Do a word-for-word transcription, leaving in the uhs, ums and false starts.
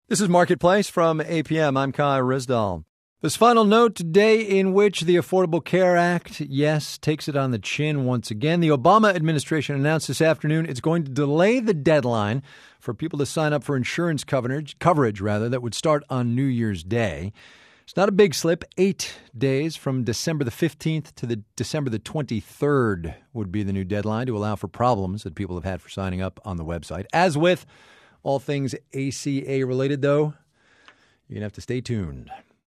This is Marketplace from A P M. I'm Kai Risdall. This final note today in which the Affordable Care Act, yes, takes it on the chin once again. The Obama administration announced this afternoon it's going to delay the deadline for people to sign up for insurance coverage, coverage rather, that would start on New Year's Day. It's not a big slip. Eight days from December the fifteenth to the December the twenty-third would be the new deadline to allow for problems that people have had for signing up on the website. As with all things A C A related, though, you're going to have to stay tuned.